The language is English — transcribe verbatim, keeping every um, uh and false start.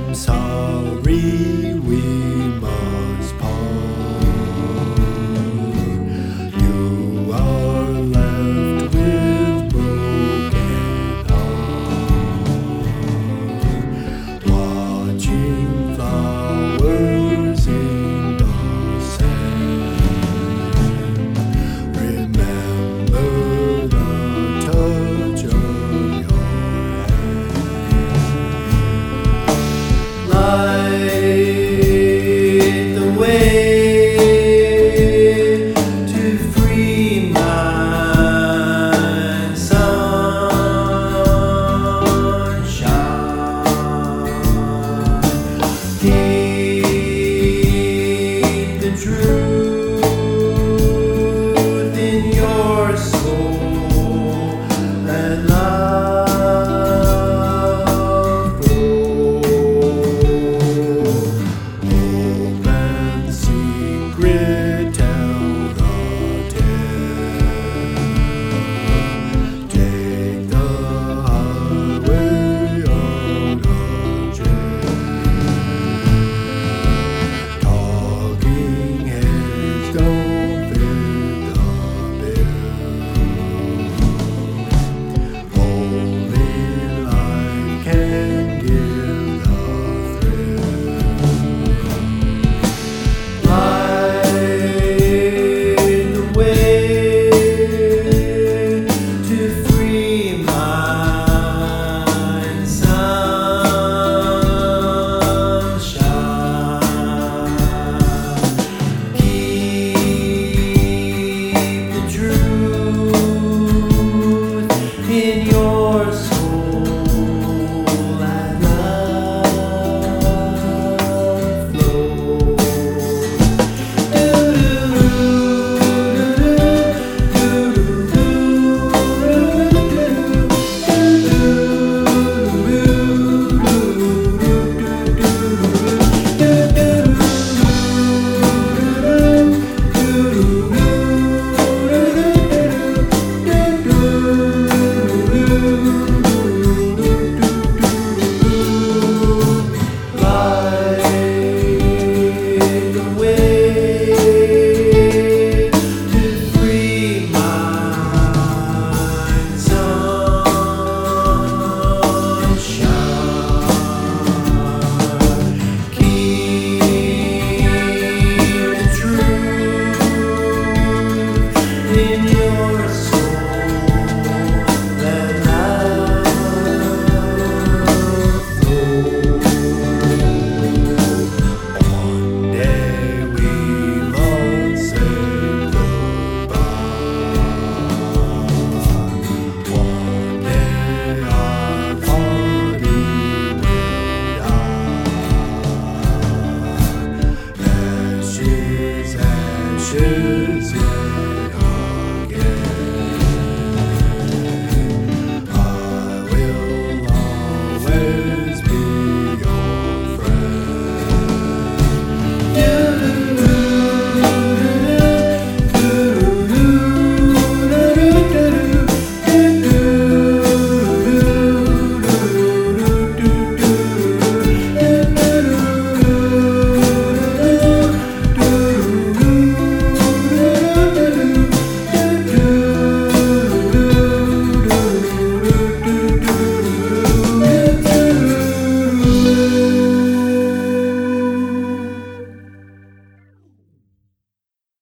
sorry we must part. You are left with broken heart, watching flowers in the sand. Remember the touch of your light the way to free my sunshine. Keep the truth in your soul and love grow. Open secret, tell the tale. Take the highway out of jail. Talking heads don't fit the bill. Only life can give the thrill. Light the way to free my sunshine. Keep the truth in your soul and love flow. Light the way to free my sunshine. Keep the truth in your soul and love flow. One day we must say goodbye. One day our body will die. Ashes, ashes, yeah.